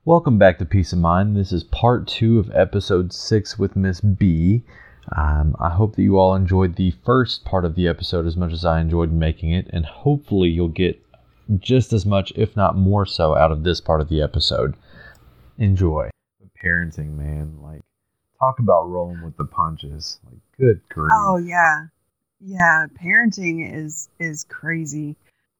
Welcome back to Peace of Mind. This is part 2 of episode 6 with Miss B. I hope that you all enjoyed the first part of the episode as much as I enjoyed making it, and hopefully you'll get just as much, if not more so, out of this part of the episode. Enjoy. Parenting, man, talk about rolling with the punches. Good grief. Oh yeah, parenting is crazy.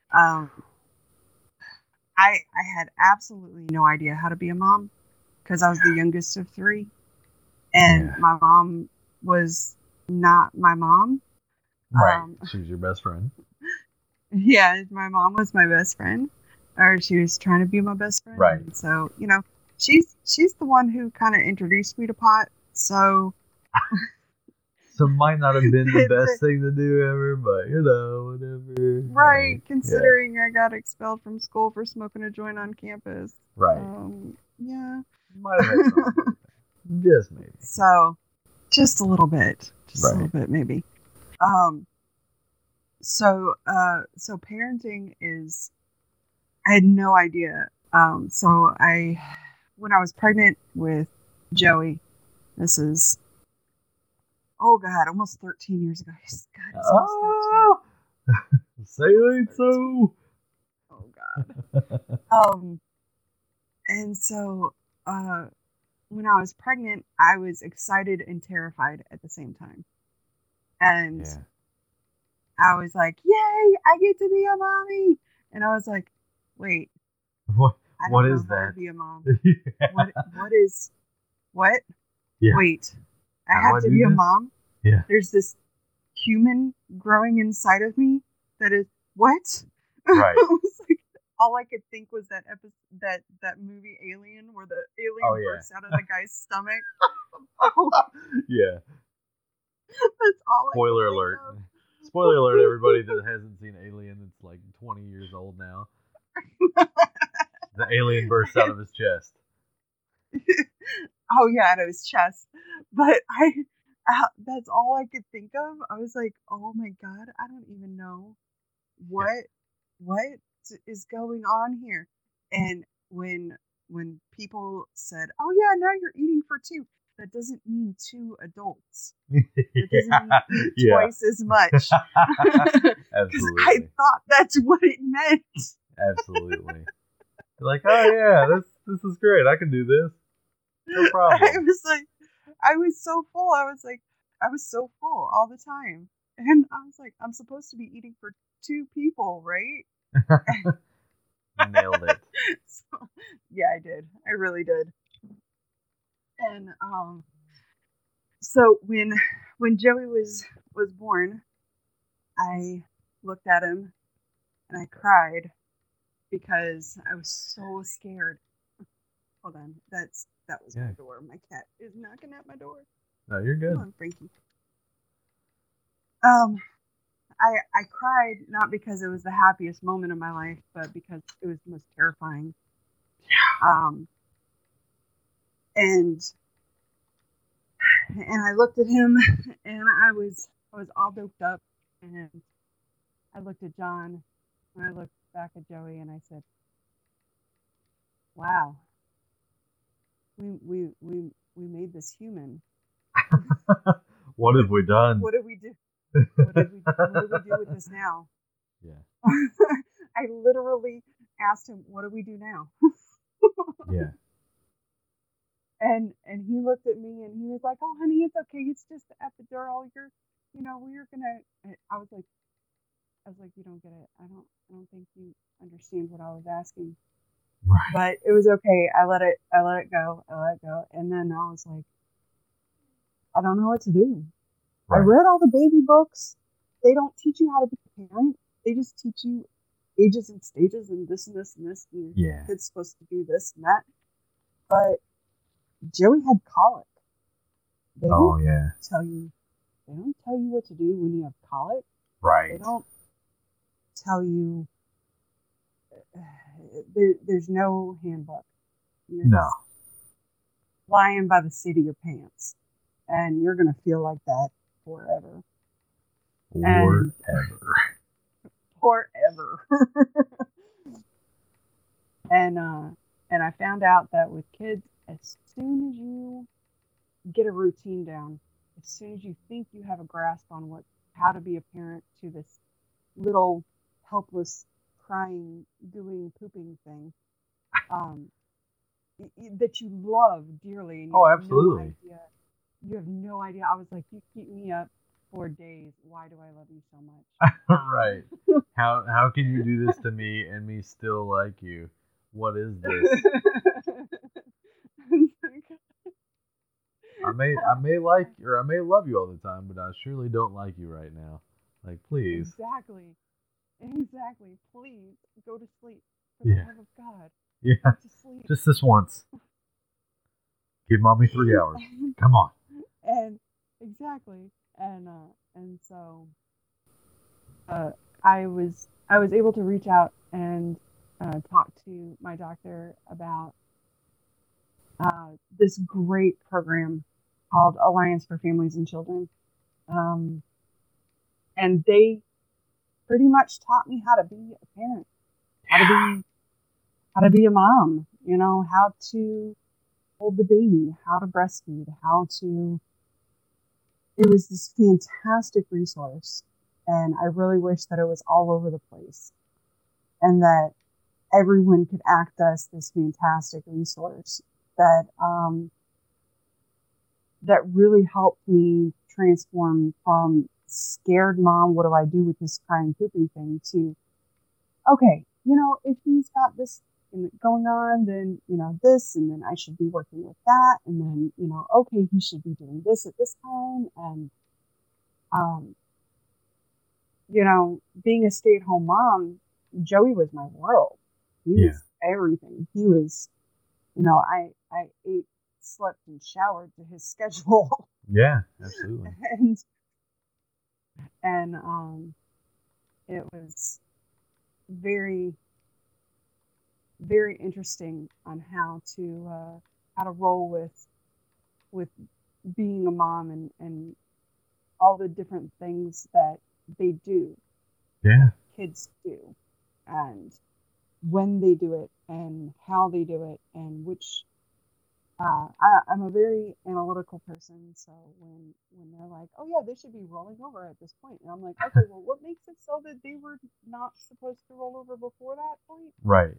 I had absolutely no idea how to be a mom because I was the youngest of 3, and my mom was not my mom. Right, she was your best friend. Yeah, my mom was my best friend, or she was trying to be my best friend. Right. And so she's the one who kind of introduced me to pot. So. So might not have been the best thing to do ever, but whatever. Right, considering I got expelled from school for smoking a joint on campus. Right. Yeah. Might have had something. Just maybe. So, just a little bit. Just a little bit, maybe. So parenting is, I had no idea. So when I was pregnant with Joey, this is, oh God, almost 13 years ago. God, oh, say it so. Oh God. And so, when I was pregnant, I was excited and terrified at the same time. And I was like, yay, I get to be a mommy. And I was like, wait. What is that? How to be a mom. Yeah. What? Yeah. Wait, I have to be a mom? Yeah. There's this human growing inside of me that is, what? Right. I was like, all I could think was that that movie Alien, where the alien bursts out of the guy's stomach. Yeah. That's all. Spoiler alert! Spoiler alert! Everybody that hasn't seen Alien, it's like 20 years old now. The alien bursts out of his chest. Oh yeah, out of his chest. But that's all I could think of. I was like, oh my God, I don't even know what is going on here. And when people said, oh yeah, now you're eating for 2, that doesn't mean 2 adults. It doesn't mean eat twice as much. Absolutely. I thought that's what it meant. Absolutely. You're like, oh yeah, this is great. I can do this. No problem. I was so full. I was so full all the time. And I was like, I'm supposed to be eating for 2 people, right? Nailed it. So, yeah, I did. I really did. And so when Joey was born, I looked at him and I cried because I was so scared. Hold on, that was my door. My cat is knocking at my door. No, you're good. Come on, Frankie. I cried not because it was the happiest moment of my life, but because it was the most terrifying. Yeah. And I looked at him, and I was all doped up, and I looked at John, and I looked back at Joey, and I said, "Wow, we made this human. What have we done? What did we do? What do we do with this now?" Yeah. I literally asked him, "What do we do now?" Yeah. And he looked at me and he was like, "Oh, honey, it's okay. It's just the epidural. We're gonna." I was like, "You don't get it. I don't think you understand what I was asking." Right. But it was okay. I let it go. And then I was like, I don't know what to do. Right. I read all the baby books. They don't teach you how to be a parent. They just teach you ages and stages and this and this and this. And your kid's supposed to do this and that. But Joey had colic. They don't tell you what to do when you have colic. Right. They don't tell you. There's no handbook. You're just flying by the seat of your pants, and you're gonna feel like that forever. Forever. And I found out that with kids, as soon as you get a routine down, as soon as you think you have a grasp on how to be a parent to this little helpless crying, gooing, pooping thing, um, that you love dearly, and you have absolutely. no idea. You have no idea. I was like, you keep me up for days. Why do I love you so much? Right. How can you do this to me and me still like you? What is this? I may like or I may love you all the time, but I surely don't like you right now. Like, please. Exactly. Please go to sleep. For Yeah. the love of God. Yeah. Go to sleep. Just this once. Give mommy 3 hours. Come on. And exactly. And so I was able to reach out and talk to my doctor about this great program called Alliance for Families and Children. And they pretty much taught me how to be a parent, how to be a mom, how to hold the baby, how to breastfeed, it was this fantastic resource. And I really wish that it was all over the place and that everyone could access this fantastic resource that really helped me transform from scared mom, what do I do with this crying pooping thing, to, okay, if he's got this going on, then, this, and then I should be working with that. And then, okay, he should be doing this at this time. And, being a stay-at-home mom, Joey was my world. He was everything. He was, I ate, slept, and showered to his schedule. Yeah, absolutely. and it was very, very interesting on how to roll with being a mom and all the different things that they do. Yeah. Kids do. And when they do it and how they do it and which I'm a very analytical person, so when they're like, oh yeah, they should be rolling over at this point, and I'm like, okay, well, what makes it so that they were not supposed to roll over before that point? Right.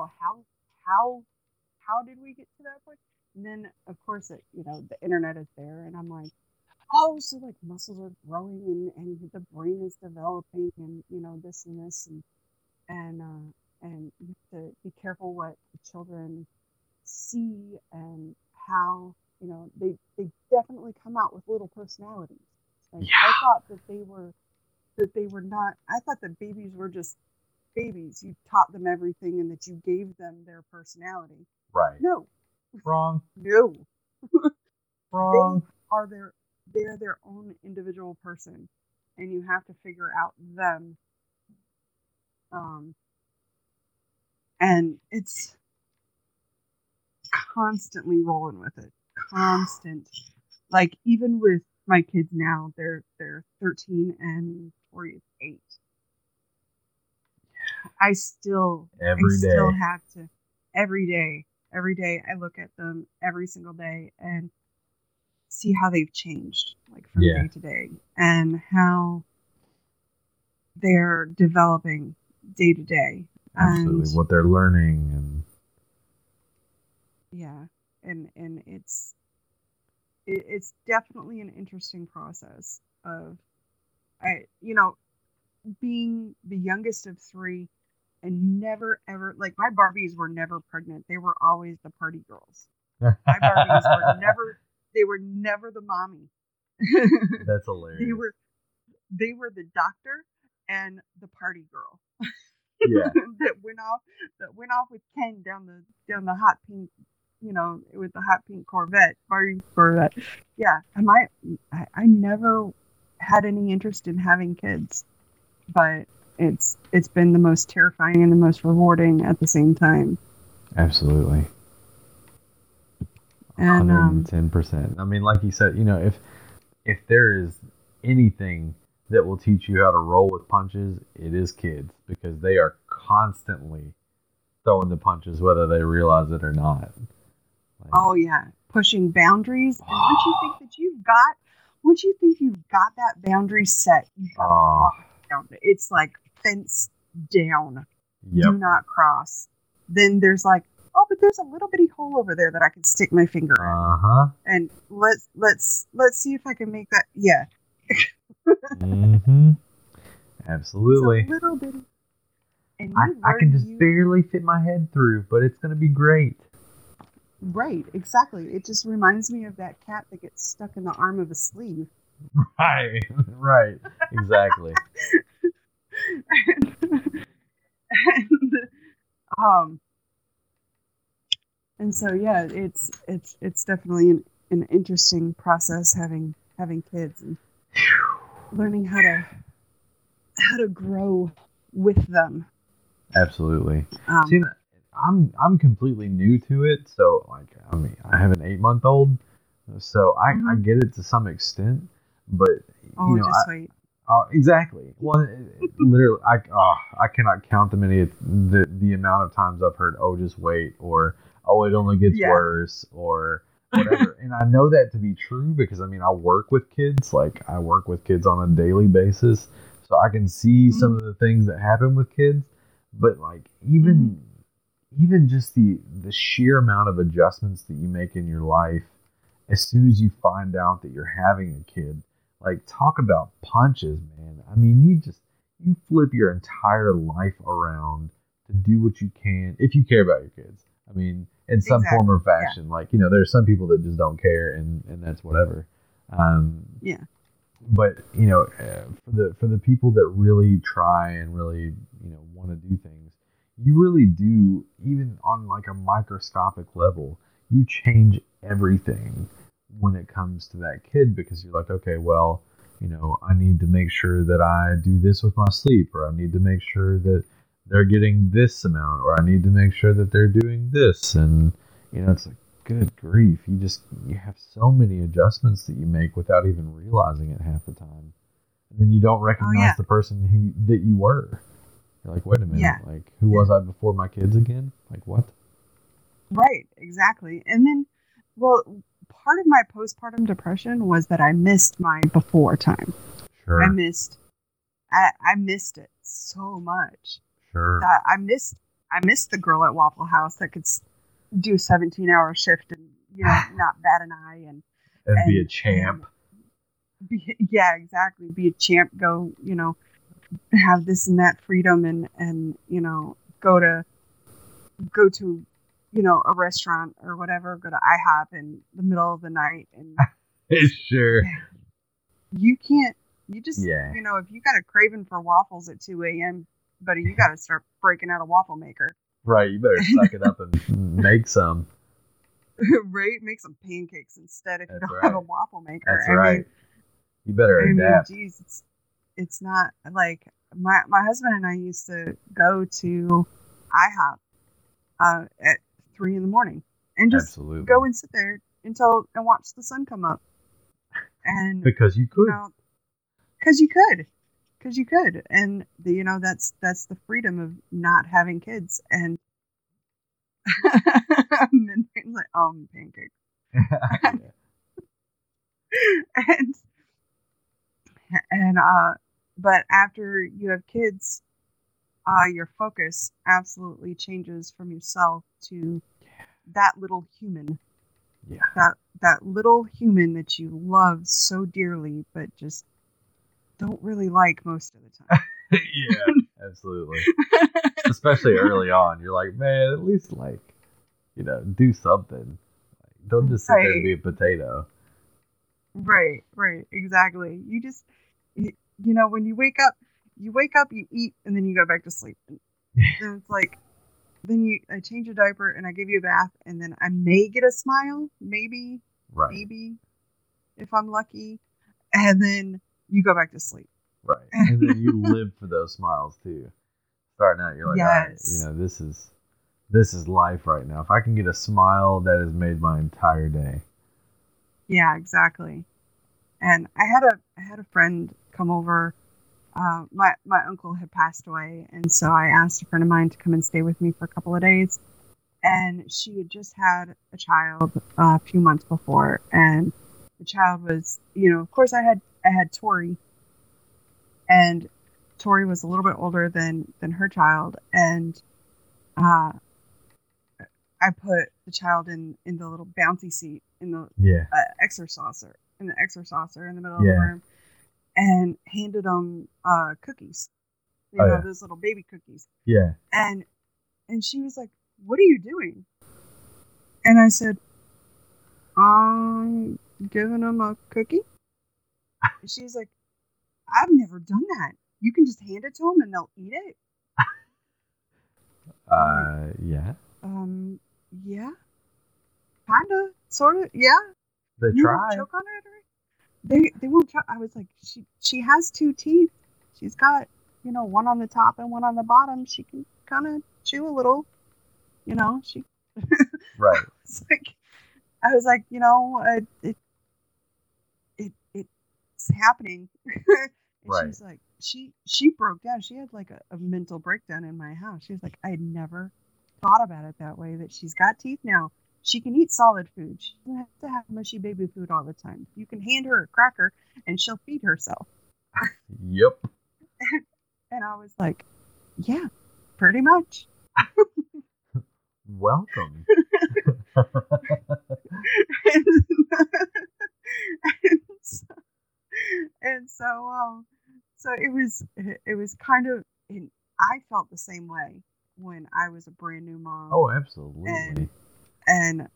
How did we get to that point? And then of course the internet is there, and I'm like, oh, so like muscles are growing and the brain is developing, and this and this, and you have to be careful what the children see and how they definitely come out with little personalities. Like, I thought that they were not. I thought that babies were just babies. You taught them everything and that you gave them their personality. Right. No. Wrong. No. Wrong. They're their own individual person, and you have to figure out them. And it's constantly rolling with it. Constant. Like, even with my kids now, they're 13 and 8. I still have to every day I look at them every single day and see how they've changed, like, from day to day, and how they're developing day to day. Absolutely, what they're learning, and and it's definitely an interesting process of being the youngest of 3 and never ever, like, my Barbies were never pregnant. They were always the party girls. My Barbies were never the mommy. That's hilarious. They were the doctor and the party girl. Yeah. that went off with Ken down the hot pink, with the hot pink Barbie Corvette. Yeah. And I never had any interest in having kids, but it's been the most terrifying and the most rewarding at the same time. Absolutely. And 110%. I mean, like you said, if there is anything that will teach you how to roll with punches, it is kids, because they are constantly throwing the punches whether they realize it or not. Like, Oh yeah, pushing boundaries. And once you think you've got that boundary set, you got to oh, walk down. It's like fence down. yep. Do not cross. Then there's like, oh, but there's a little bitty hole over there that I can stick my finger in. Uh-huh. And let's see if I can make that. Yeah. Mm-hmm. Absolutely. It's a little bitty. And I can just barely fit my head through, but it's going to be great. Right, exactly. It just reminds me of that cat that gets stuck in the arm of a sleeve. Right, right, exactly. And so yeah, it's definitely an interesting process having kids and learning how to grow with them. Absolutely. See, I'm completely new to it, so like I have an 8-month-old, so I get it to some extent, but just wait. Exactly. Well, literally, I cannot count the amount of times I've heard, "Oh, just wait," or "Oh, it only gets worse," or whatever. And I know that to be true because I work with kids. Like I work with kids on a daily basis, so I can see some of the things that happen with kids. But like even just the sheer amount of adjustments that you make in your life as soon as you find out that you're having a kid. Like, talk about punches, man. You flip your entire life around to do what you can, if you care about your kids. In some form or fashion. Yeah. Like, there's some people that just don't care, and that's whatever. Yeah. But, for the people that really try and really, want to do things, you really do, even on like a microscopic level, you change everything when it comes to that kid, because you're like, okay, well, I need to make sure that I do this with my sleep, or I need to make sure that they're getting this amount, or I need to make sure that they're doing this. And, it's like, good grief. You have so many adjustments that you make without even realizing it half the time. And then you don't recognize the person that you were. You're like, wait a minute, like, who was I before my kids again? Like, what? Right, exactly. And then, well, part of my postpartum depression was that I missed my before time. Sure. I missed it so much. Sure. That I missed the girl at Waffle House that could do a 17-hour shift and not bat an eye and be a champ. Exactly. Be a champ. Go, have this and that freedom and go to a restaurant or whatever, go to IHOP in the middle of the night and sure. You can't, if you got a craving for waffles at 2 a.m., buddy, you got to start breaking out a waffle maker. Right. You better suck it up and make some. Right. Make some pancakes instead if you don't right. have a waffle maker. That's right. You better adapt. Geez, it's not like my husband and I used to go to IHOP at 3 a.m. and just Absolutely. go and sit there and watch the sun come up. And because you could. Because you could. And that's the freedom of not having kids. And then he's like, pancakes. and but after you have kids, your focus absolutely changes from yourself to that little human. Yeah. That little human that you love so dearly, but just don't really like most of the time. Yeah, absolutely. Especially early on, you're like, man, at least do something. Don't just sit there and be a potato. Right, exactly. You just, when you wake up, you eat, and then you go back to sleep. And then it's like, I change a diaper and I give you a bath, and then I may get a smile, maybe, if I'm lucky, and then you go back to sleep. Right, and then you live for those smiles too. Starting out, you're like, yes. all right, this is life right now. If I can get a smile, that has made my entire day. Yeah, exactly. And I had a friend come over my uncle had passed away, and so I asked a friend of mine to come and stay with me for a couple of days. And she had just had a child a few months before, and the child was, of course, I had Tori, and Tori was a little bit older than her child, and uh, I put the child in the little bouncy seat in the exerciser in the middle of the room, and handed them cookies, those little baby cookies. Yeah. And she was like, "What are you doing?" And I said, "I'm giving them a cookie." And she's like, "I've never done that. You can just hand it to them and they'll eat it." Yeah. Yeah. Kinda, sorta, yeah. They You try. won't choke on it, or they won't try. I was like, she has 2 teeth. She's got, one on the top and one on the bottom. She can kind of chew a little, she. Right. I was like, it's happening. And right. she's like, she broke down. She had like a mental breakdown in my house. She was like, I had never thought about it that way, that she's got teeth now. She can eat solid food. She doesn't have to have mushy baby food all the time. You can hand her a cracker and she'll feed herself. Yep. And I was like, yeah, pretty much. Welcome. and so it was kind of, and I felt the same way when I was a brand new mom. Oh, absolutely. And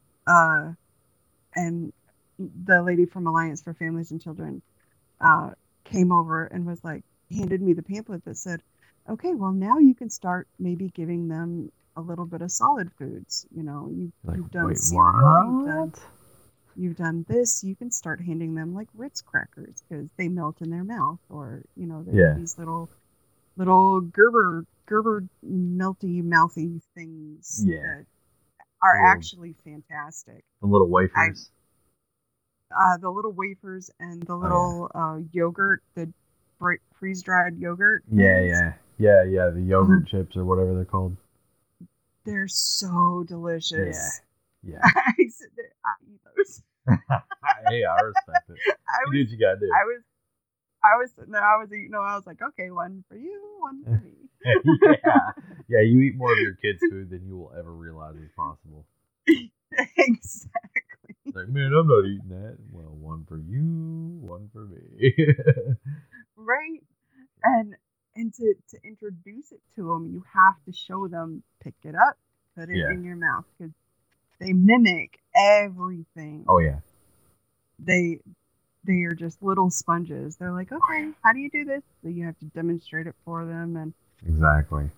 the lady from Alliance for Families and Children came over and was like, handed me the pamphlet that said, okay, well, now you can start maybe giving them a little bit of solid foods. You've done cereal, you've done this. You can start handing them like Ritz crackers because they melt in their mouth, or these little Gerber melty mouthy things that are actually fantastic. The little wafers. The little wafers and the little yogurt, the freeze dried yogurt. Yeah. The yogurt chips or whatever they're called. They're so delicious. Yeah. I sit there, I eat those. Hey, I respect it. You do what you gotta do. I was sitting there, I was eating them. I was like, okay, one for you, one for me. Yeah, you eat more of your kids' food than you will ever realize is possible. Exactly. Like, man, I'm not eating that. Well, one for you, one for me. Right. And to introduce it to them, you have to show them, pick it up, put it in your mouth, because they mimic everything. Oh, yeah. They are just little sponges. They're like, okay, how do you do this? So you have to demonstrate it for them. And exactly.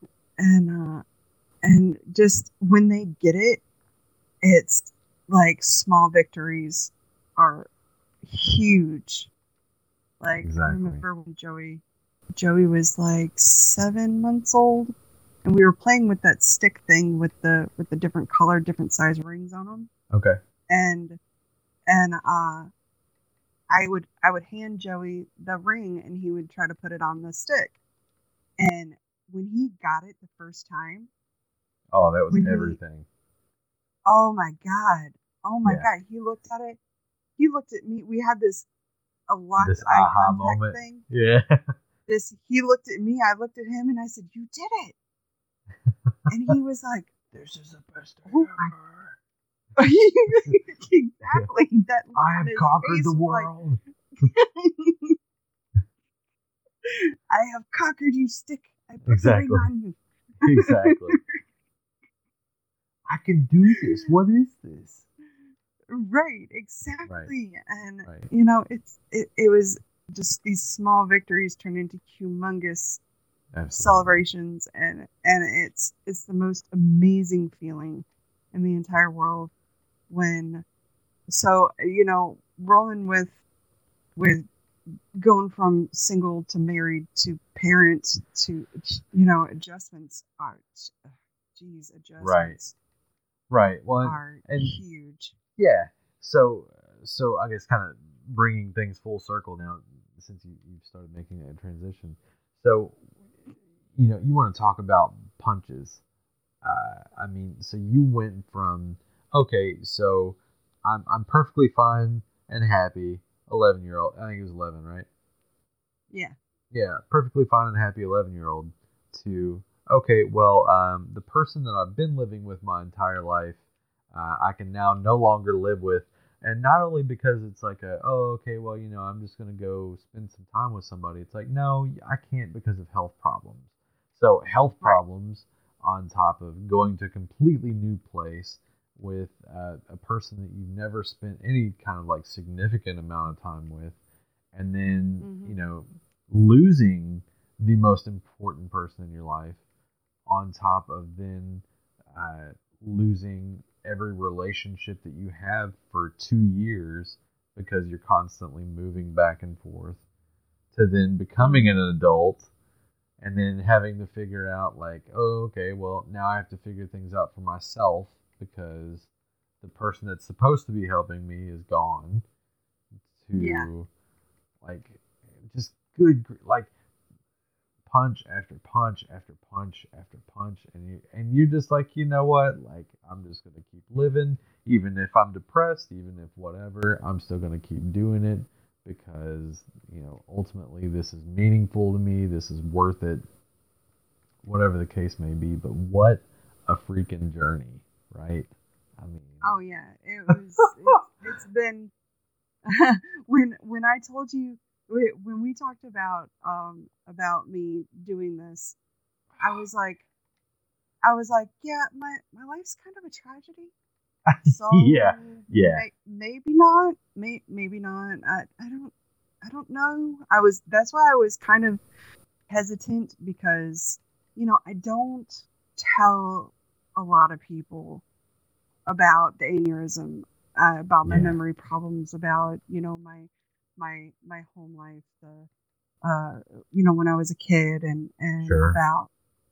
And just when they get it, it's like small victories are huge. Like, exactly. I remember when Joey was like 7 months old, and we were playing with that stick thing with the different color, different size rings on them. Okay. And I would hand Joey the ring, and he would try to put it on the stick. And when he got it the first time, oh, that was everything. Oh my God. He looked at it. He looked at me. We had this aha moment thing. Yeah. He looked at me, I looked at him, and I said, "You did it." And he was like, "This is the best ever." Exactly. That I have conquered the world. Like, I have conquered you, stick. I put the ring on you. Exactly. I can do this. What is this? Right, exactly. Right. And it was just these small victories turned into humongous celebrations, and it's the most amazing feeling in the entire world when rolling with going from single to married to parent to adjustments are adjustments right well are huge. Yeah, so I guess kind of bringing things full circle now, since you've started making that transition. So, you want to talk about punches. I mean, so you went from, okay, so I'm perfectly fine and happy, 11-year-old. I think it was 11, right? Yeah. Yeah, perfectly fine and happy 11-year-old to, okay, well, the person that I've been living with my entire life, I can now no longer live with. And not only because it's like okay, well, I'm just going to go spend some time with somebody. It's like, no, I can't because of health problems. So health problems on top of going to a completely new place with a person that you've never spent any kind of like significant amount of time with. And then, losing the most important person in your life on top of then losing every relationship that you have for 2 years because you're constantly moving back and forth to then becoming an adult and then having to figure out like, oh, okay, well, now I have to figure things out for myself because the person that's supposed to be helping me is gone to like just like punch after punch after punch after punch, and you're just like, you know what, like I'm just gonna keep living, even if I'm depressed, even if whatever, I'm still gonna keep doing it because ultimately this is meaningful to me, this is worth it, whatever the case may be. But what a freaking journey, right? I mean, oh yeah, it was. It's been when I told you when we talked about me doing this, I was like, yeah, my life's kind of a tragedy. So yeah, maybe not, maybe not. I don't know. That's why I was kind of hesitant because I don't tell a lot of people about the aneurysm, about my memory problems, about my home life, when I was a kid, and sure, about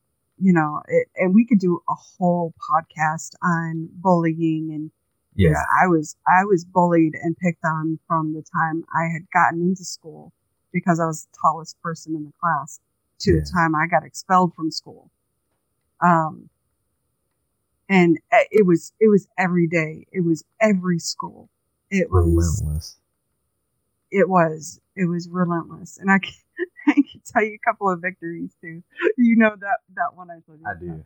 and we could do a whole podcast on bullying, and because I was bullied and picked on from the time I had gotten into school because I was the tallest person in the class to the time I got expelled from school. And it was every day. It was every school. It was relentless. It was relentless, and I can tell you a couple of victories too. You know that one I told you. I do.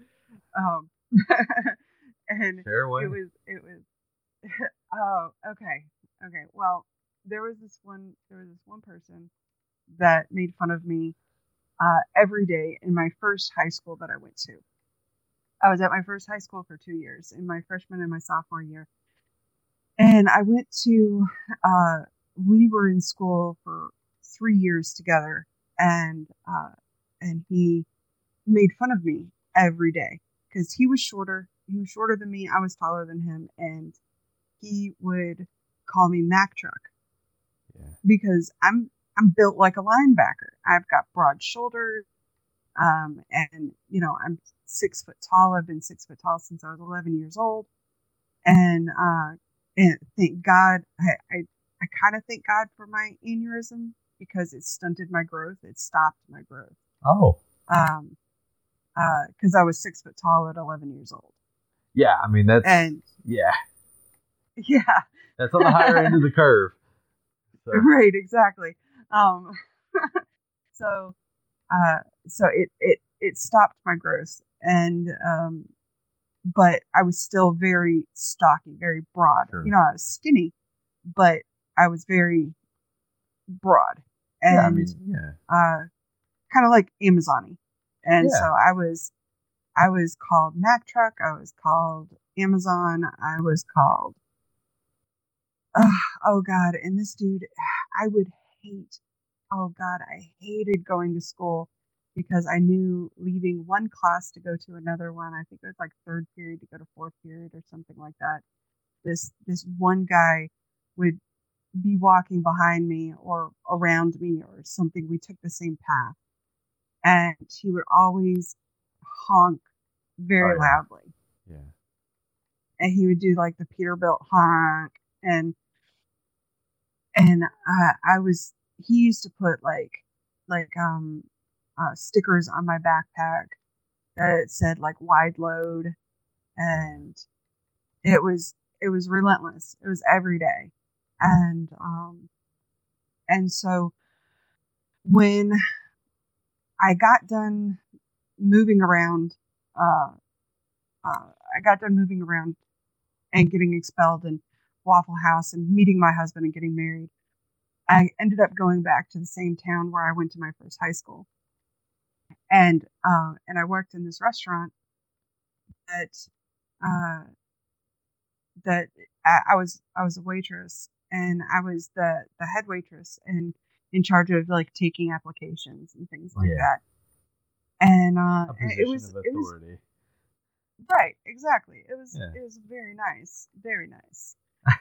And Fairway. it was. Oh, okay. Well, there was this one person that made fun of me every day in my first high school that I went to. I was at my first high school for 2 years, in my freshman and my sophomore year. And I went to, we were in school for 3 years together, and he made fun of me every day because he was shorter. He was shorter than me. I was taller than him, and he would call me Mack Truck because I'm built like a linebacker. I've got broad shoulders, and I'm 6 foot tall. I've been 6 foot tall since I was 11 years old, and thank God, I kind of thank God for my aneurysm because it stunted my growth. It stopped my growth. Oh. Because I was 6 foot tall at 11 years old. Yeah, I mean that's yeah. That's on the higher end of the curve. So. Right, exactly. So it stopped my growth, and but I was still very stocky, very broad. Sure. I was skinny, but I was very broad, and kind of like Amazon-y. And so I was called Mack Truck. I was called Amazon. I was called oh God. And this dude, I hated going to school because I knew leaving one class to go to another one. I think it was like third period to go to fourth period or something like that. This one guy would be walking behind me or around me or something. We took the same path, and he would always honk very loudly. Yeah. And he would do like the Peterbilt honk, and I was he used to put like stickers on my backpack that said like wide load, and it was relentless. It was every day, and so when I got done moving around, uh, I got done moving around and getting expelled in Waffle House and meeting my husband and getting married. I ended up going back to the same town where I went to my first high school, and I worked in this restaurant that uh, that I was a waitress, and I was the head waitress and in charge of like taking applications and things like that. And a position of authority. Right, exactly. It was very nice.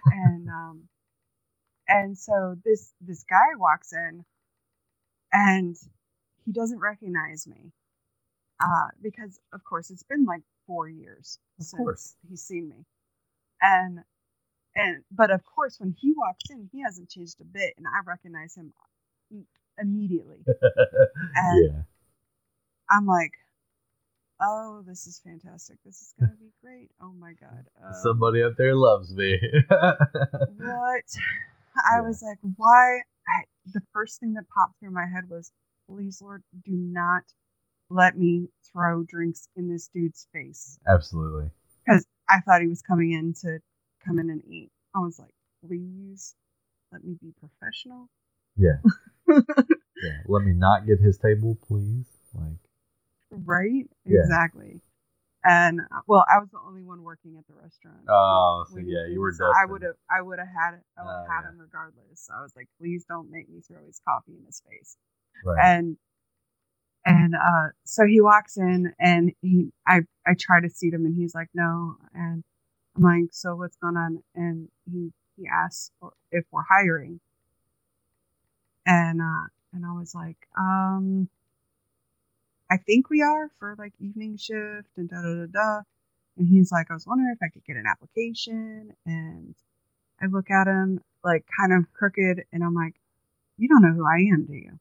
And so this guy walks in, and he doesn't recognize me, because of course it's been like 4 years since he's seen me, and but of course when he walks in, he hasn't changed a bit, and I recognize him immediately. And I'm like, oh, this is fantastic. This is going to be great. Oh my God. Somebody up there loves me. What? I was like, why? The first thing that popped through my head was, please, Lord, do not let me throw drinks in this dude's face. Absolutely. Because I thought he was coming in to come in and eat. I was like, please let me be professional. Yeah. Yeah. Let me not get his table, please. Like. Right? Yeah. Exactly. And well, I was the only one working at the restaurant. Oh, so yeah, you were destined. I would have had him regardless. I was like, please don't make me throw his coffee in his face. Right. And so he walks in, and I try to seat him, and he's like, no. And I'm like, so what's going on? And he asks if we're hiring. And I was like, I think we are for like evening shift and da da da da. And he's like, I was wondering if I could get an application. And I look at him like kind of crooked, and I'm like, you don't know who I am, do you?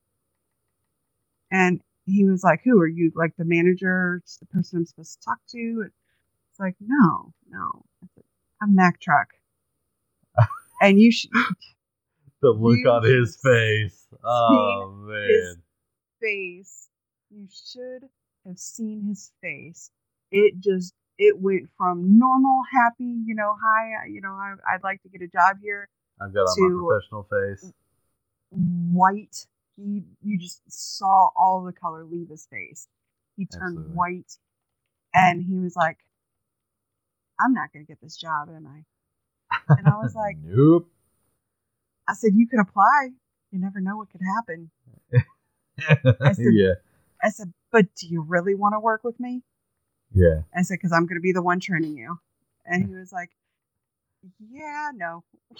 And he was like, who are you? Like the manager, the person I'm supposed to talk to? It's like, no. I said, I'm Mac Truck. And you should. The look on his face. Oh man. His face. You should have seen his face. It went from normal, happy, hi, I'd like to get a job here. I've got on my professional face. White. You just saw all the color leave his face. He turned white, and he was like, I'm not going to get this job, am I? And I was like, nope. I said, you could apply. You never know what could happen. I said, but do you really want to work with me? Yeah. I said, because I'm going to be the one training you. And he was like, yeah, no.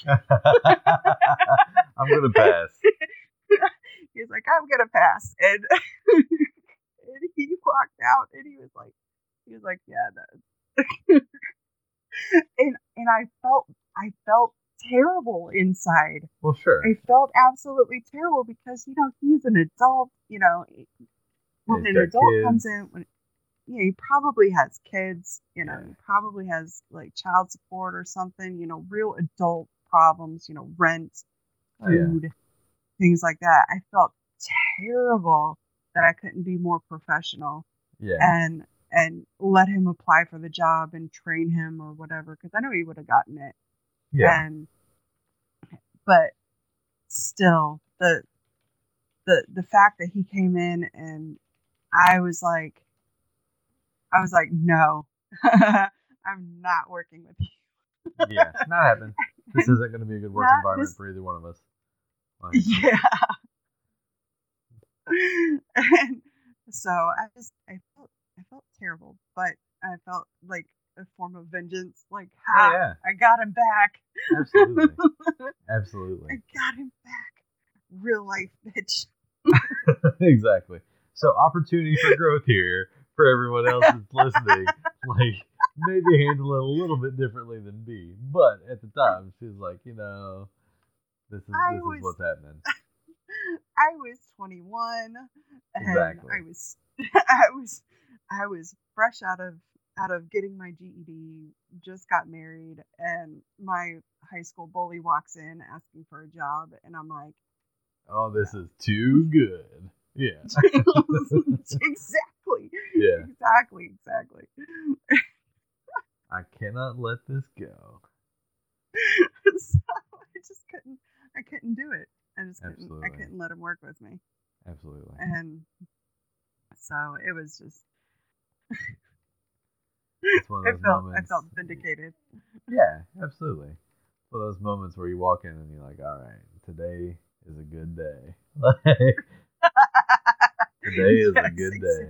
I'm going to pass. He was like, I'm going to pass. And he walked out, and he was like, yeah, no. and I felt terrible inside. Well, sure. I felt absolutely terrible because, he's an adult, when an adult comes in, he probably has kids, he probably has like child support or something, real adult problems, rent, food, things like that. I felt terrible that I couldn't be more professional. Yeah. And let him apply for the job and train him or whatever, because I know he would have gotten it. Yeah. But still, the fact that he came in, and I was like, no, I'm not working with you. Yeah, not happening. This isn't going to be a good work environment for either one of us. Like, yeah. And so I felt terrible, but I felt like a form of vengeance. Like, I got him back. Absolutely. I got him back. Real life, bitch. Exactly. So opportunity for growth here for everyone else that's listening. Like, maybe handle it a little bit differently than me. But at the time, she's like, this is what's happening. I was 21 and Exactly. I was fresh out of getting my GED, just got married, and my high school bully walks in asking for a job, and I'm like, Oh, this is too good. Yeah. exactly. Yeah. Exactly. I cannot let this go. So I couldn't do it. I Absolutely. couldn't let him work with me. Absolutely. And so it was just It's one of those I moments. felt vindicated. Yeah, absolutely. It's one of those moments where you walk in and you're like, all right, today is a good day. Like, today is a Yes, good day.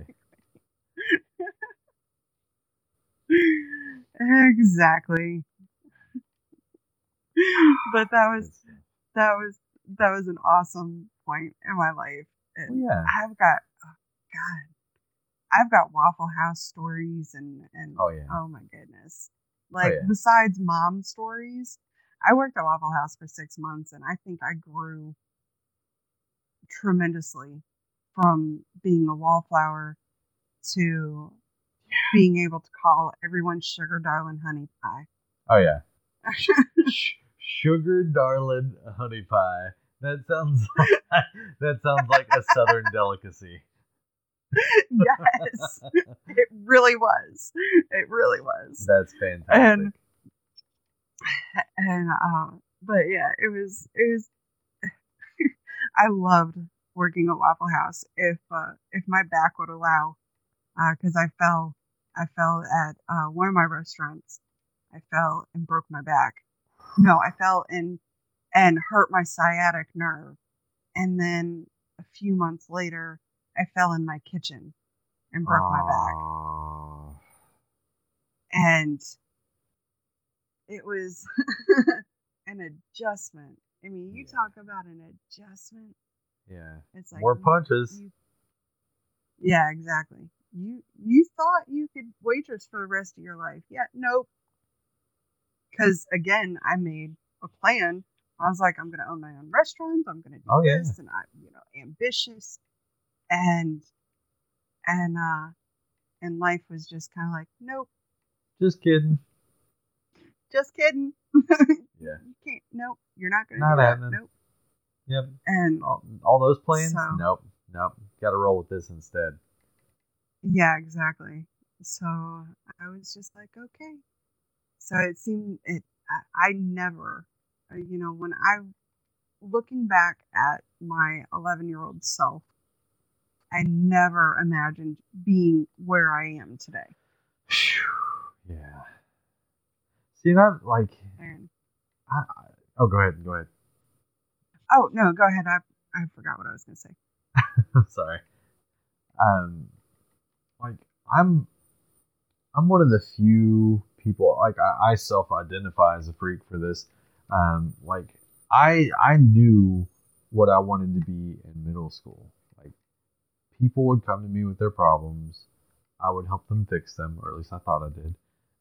exactly. But It's, that was that was an awesome point in my life. well, And yeah. I've got God, I've got Waffle House stories and Oh, yeah. oh my goodness. Oh, Like yeah. besides mom stories, I worked at Waffle House for 6 months and I think I grew tremendously from being a wallflower to being able to call everyone sugar darling honey pie. Oh, yeah. Sugar darling honey pie. That sounds like a southern delicacy. Yes, it really was. It really was. That's fantastic. And but yeah, it was. I loved working at Waffle House if my back would allow, because I fell at one of my restaurants. I fell and broke my back. No, I fell and hurt my sciatic nerve, and then a few months later, I fell in my kitchen and broke my back. Oh, And it was an adjustment. I mean, you yeah. talk about an adjustment. Yeah. It's like More punches. yeah, exactly. You thought you could waitress for the rest of your life. Yeah, nope. Because again, I made a plan. I was like, I'm gonna own my own restaurant. I'm gonna do Oh, yeah. this, and ambitious, and and uh, and life was just kind of like, nope, Just kidding. just kidding. Yeah. You can't. Nope, you're not gonna Not do that. happening. Nope. Yep. And All those plans? so Nope. Got to roll with this instead. yeah, exactly. So I was just like, okay. So it seemed it. I never, when I looking back at my 11-year-old self, I never imagined being where I am today. Yeah. See, not like. And Oh, go ahead. Go ahead. oh no, go ahead. I forgot what I was going to say. Sorry. Um, like I'm one of the few people, like I self-identify as a freak for this. Like I knew what I wanted to be in middle school. Like people would come to me with their problems, I would help them fix them, or at least I thought I did.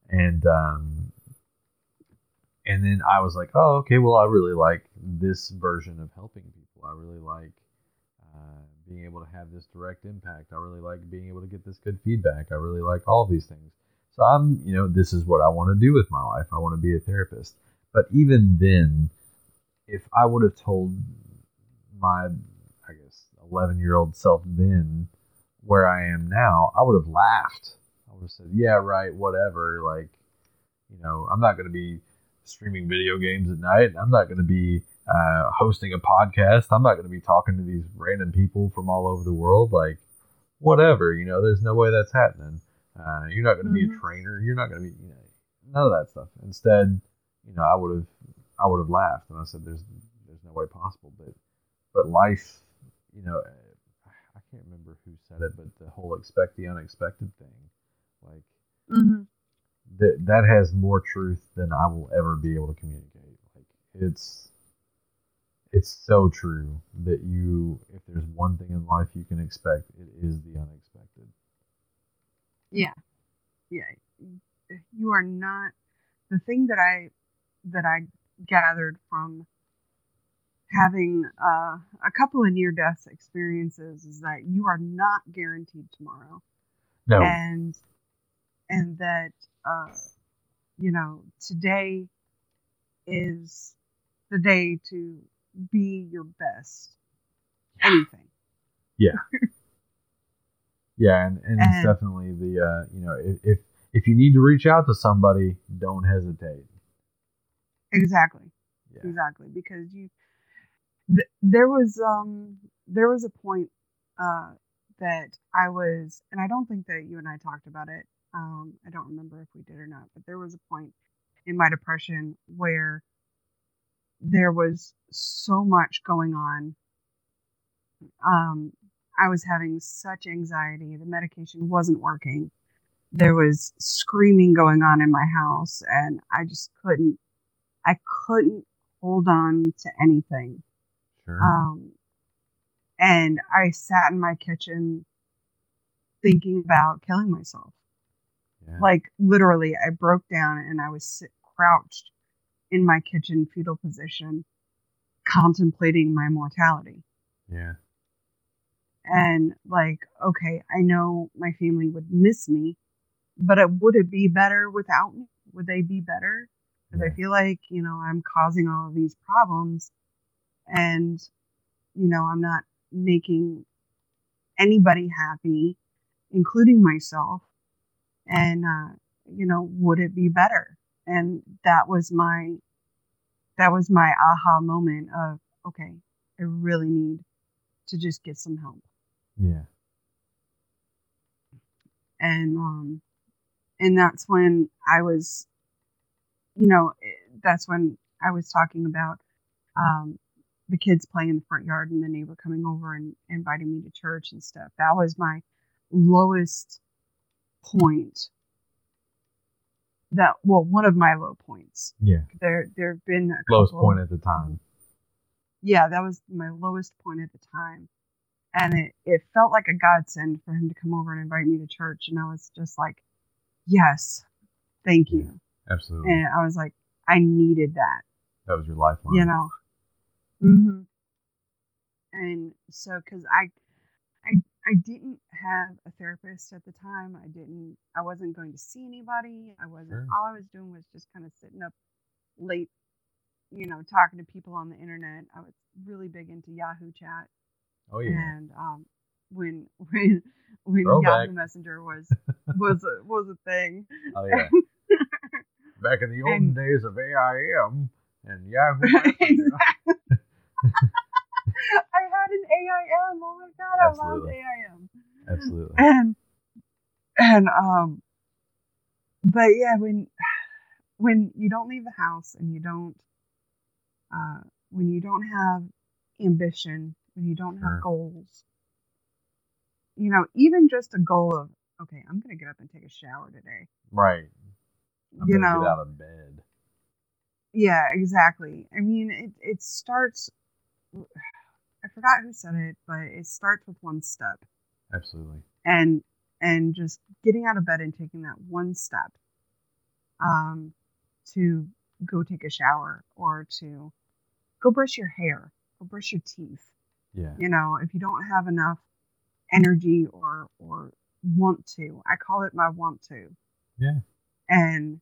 And then I was like, oh, okay, well, I really like this version of helping people. I really like being able to have this direct impact. I really like being able to get this good feedback. I really like all of these things. So this is what I want to do with my life. I want to be a therapist. But even then, if I would have told my, I guess, 11-year-old self then where I am now, I would have laughed. I would have said, yeah, right, whatever. Like, I'm not going to be streaming video games at night. I'm not going to be hosting a podcast. I'm not going to be talking to these random people from all over the world. Like, whatever, there's no way that's happening. You're not going to be a trainer. You're not going to be, none of that stuff. Instead, I would have laughed and I said, there's no way possible. But life, I can't remember who said it, but the whole expect the unexpected thing, like. Mm-hmm. That has more truth than I will ever be able to communicate. Like it's so true that if there's one thing in life you can expect, it is the unexpected. Yeah, yeah. You are not the thing that I gathered from having a couple of near-death experiences is that you are not guaranteed tomorrow. No. And that today is the day to be your best. Anything. Yeah. Yeah, and it's definitely the if you need to reach out to somebody, don't hesitate. Exactly. Yeah. Exactly, because there was a point that I was, and I don't think that you and I talked about it. I don't remember if we did or not, but there was a point in my depression where there was so much going on. I was having such anxiety. The medication wasn't working. There was screaming going on in my house, and I just couldn't hold on to anything. Sure. And I sat in my kitchen thinking about killing myself. Yeah. Like, literally, I broke down and I was crouched in my kitchen fetal position, contemplating my mortality. Yeah. And like, okay, I know my family would miss me, but would it be better without me? Would they be better? Because I feel like, I'm causing all of these problems, and, I'm not making anybody happy, including myself. And, would it be better? And that was my aha moment of, okay, I really need to just get some help. Yeah. And that's when I was, that's when I was talking about the kids playing in the front yard and the neighbor coming over and inviting me to church and stuff. That was my lowest point. One of my low points. Yeah. There've been a lowest point at the time. Yeah, that was my lowest point at the time. And it felt like a godsend for him to come over and invite me to church. And I was just like, yes, thank you. Absolutely. And I was like, I needed that. That was your lifeline. Mm-hmm. And so, because I didn't have a therapist at the time. I wasn't going to see anybody. All I was doing was just kind of sitting up late, talking to people on the internet. I was really big into Yahoo chat. Oh yeah. And when Yahoo Messenger was a thing. Oh yeah. Back in the olden days of AIM and Yahoo Messenger. I had an AIM. Oh my god, Absolutely. I loved AIM. Absolutely. And but yeah, when you don't leave the house and when you don't have ambition, when you don't have goals, even just a goal of, okay, I'm gonna get up and take a shower today. Right. I'm gonna get out of bed. Yeah, exactly. I mean, it starts. I forgot who said it, but it starts with one step. Absolutely. And just getting out of bed and taking that one step, to go take a shower or to go brush your hair, go brush your teeth. Yeah. If you don't have enough energy or want to, I call it my want to. Yeah. And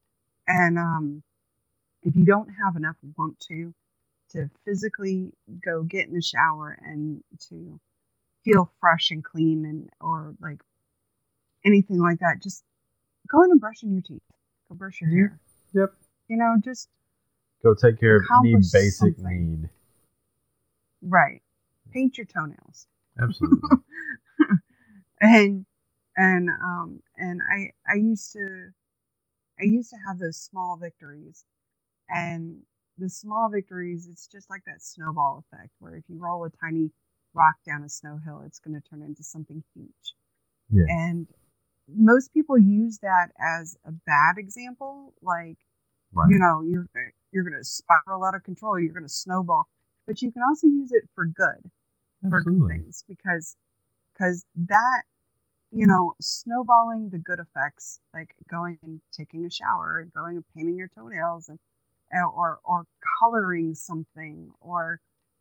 if you don't have enough want to physically go get in the shower and to feel fresh and clean and or like anything like that, just go in and brush your teeth. Go brush your hair. Yep. Just go take care of any basic need. Right. Paint your toenails. Absolutely. and I used to have those small victories, and the small victories, it's just like that snowball effect where if you roll a tiny rock down a snow hill, it's going to turn into something huge. Yeah. And most people use that as a bad example, like, right. You're going to spiral out of control, you're going to snowball, but you can also use it for good. Absolutely. For things, because that, snowballing the good effects, like going and taking a shower, going and painting your toenails, and or coloring something, or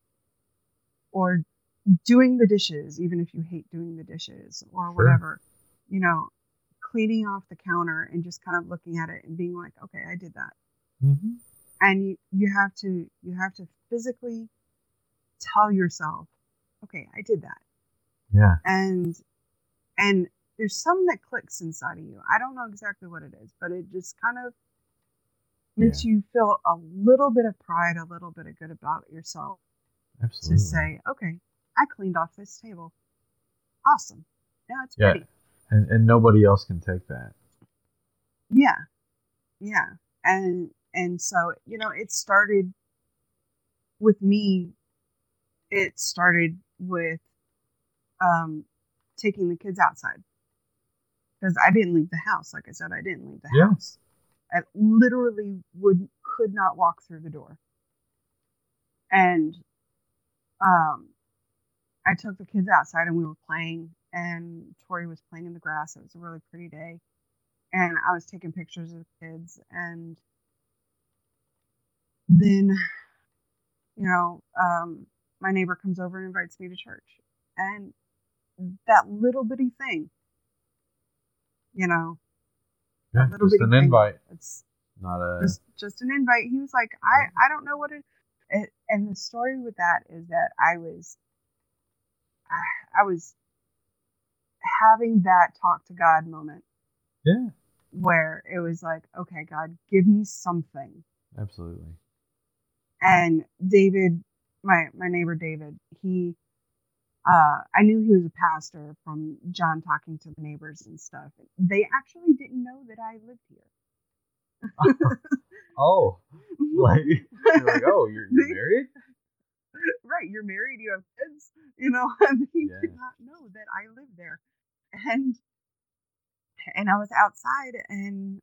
or doing the dishes, even if you hate doing the dishes or Sure. whatever, you know, cleaning off the counter and just kind of looking at it and being like, okay, I did that. Mm-hmm. And you have to physically tell yourself, okay, I did that. Yeah. And there's some that clicks inside of you. I don't know exactly what it is, but it just kind of makes you feel a little bit of pride, a little bit of good about yourself. Absolutely. To say, okay, I cleaned off this table. Awesome. Now it's pretty. And nobody else can take that. Yeah. Yeah. And so, you know, it started with me. It started with taking the kids outside, because I didn't leave the house. Like I said, I didn't leave the house. I literally could not walk through the door. And I took the kids outside and we were playing, and Tori was playing in the grass. It was a really pretty day. And I was taking pictures of the kids. And then, you know, my neighbor comes over and invites me to church. And that little bitty thing, you know, Yeah, that little just bitty an thing, invite. It's not a just an invite. He was like, I don't know what it. And the story with that is that I was having that talk to God moment. Yeah. Where it was like, okay, God, give me something. Absolutely. And David, my neighbor David, I knew he was a pastor from John talking to the neighbors and stuff. They actually didn't know that I lived here. Oh, like you're like, oh, you're married? Right, you're married, you have kids, you know, and he did not know that I lived there. And I was outside, and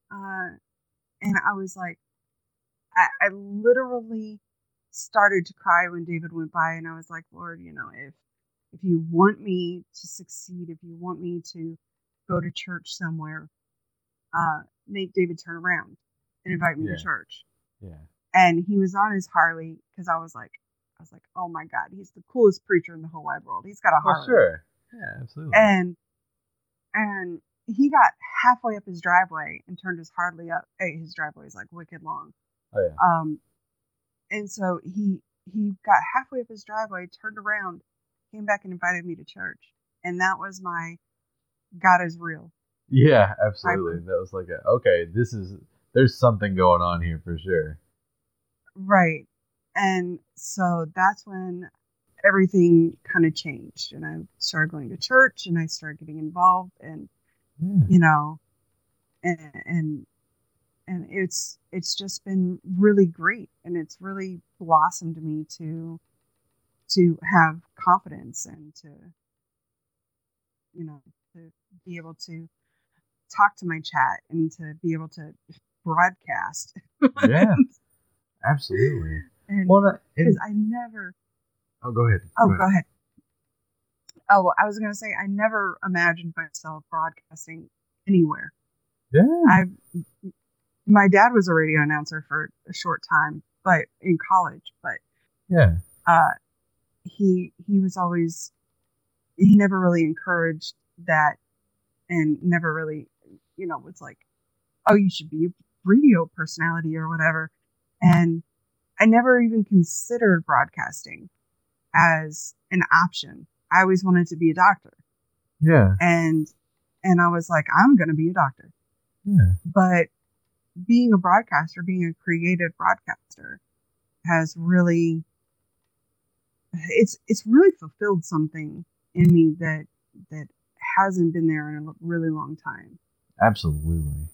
I was like, I literally started to cry when David went by, and I was like, Lord, you know, if you want me to succeed, if you want me to go to church somewhere, make David turn around and invite me to church. Yeah. And he was on his Harley, because I was like, oh my God, he's the coolest preacher in the whole wide world. He's got a Harley. Sure. Yeah, absolutely. And he got halfway up his driveway and turned his Harley up. Hey, his driveway is like wicked long. Oh yeah. And so he got halfway up his driveway, turned around, came back and invited me to church. And that was my God is real. Yeah, absolutely. That was like, okay, there's something going on here for sure. Right. And so that's when everything kind of changed, and I started going to church, and I started getting involved, and you know, and it's just been really great, and it's really blossomed me to have confidence, and to, you know, to be able to talk to my chat, and to be able to broadcast. Yeah, absolutely. And because I never. Oh, go ahead. Go ahead. Oh, I was going to say, I never imagined myself broadcasting anywhere. Yeah. My dad was a radio announcer for a short time, but in college. But yeah, he was always, he never really encouraged that, and never really, you know, was like, oh, you should be a radio personality or whatever. And I never even considered broadcasting as an option. I always wanted to be a doctor. Yeah. And I was like, I'm going to be a doctor. Yeah. But being a broadcaster, being a creative broadcaster, has really, it's really fulfilled something in me that hasn't been there in a really long time. Absolutely.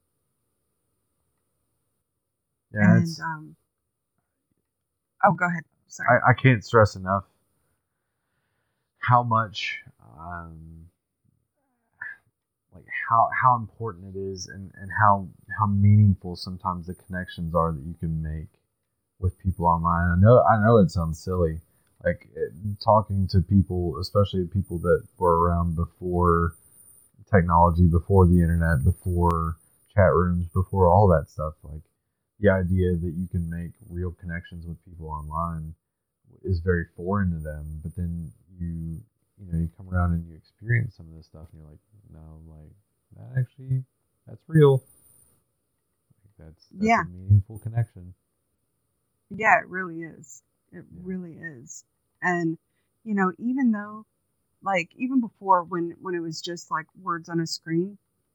Yeah. And oh, go ahead. Sorry. I can't stress enough how much like how important it is, and how meaningful sometimes the connections are that you can make with people online. I know it sounds silly, like talking to people, especially people that were around before technology, before the internet, before chat rooms, before all that stuff. Like the idea that you can make real connections with people online is very foreign to them, but then you come around and you experience some of this stuff, and you're like, no, like that's real. Like, that's a meaningful connection. Yeah, it really is. It really is. And even though, like, even before when it was just like words on a screen,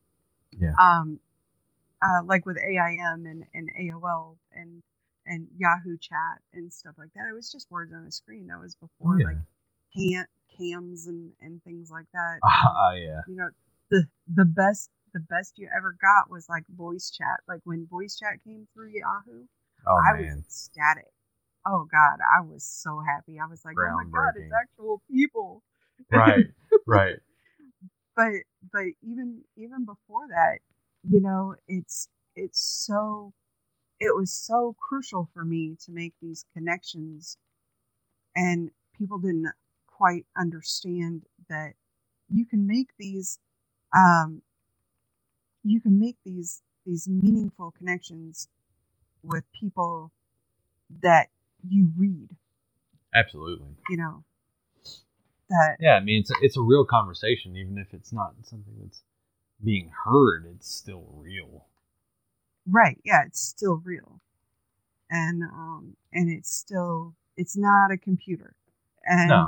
like with AIM and AOL and Yahoo Chat and stuff like that, it was just words on a screen. That was before like cams and things like that. Yeah. The best you ever got was like voice chat. Like when voice chat came through Yahoo, I was ecstatic. Oh God, I was so happy. I was like, oh my God, it's actual people. Right. But even before that, it was so crucial for me to make these connections, and people didn't quite understand that you can make these um, these meaningful connections with people that you read. Absolutely. That. Yeah, I mean it's a real conversation, even if it's not something that's being heard. It's still real. Right. Yeah, it's still real, and it's not a computer, and no.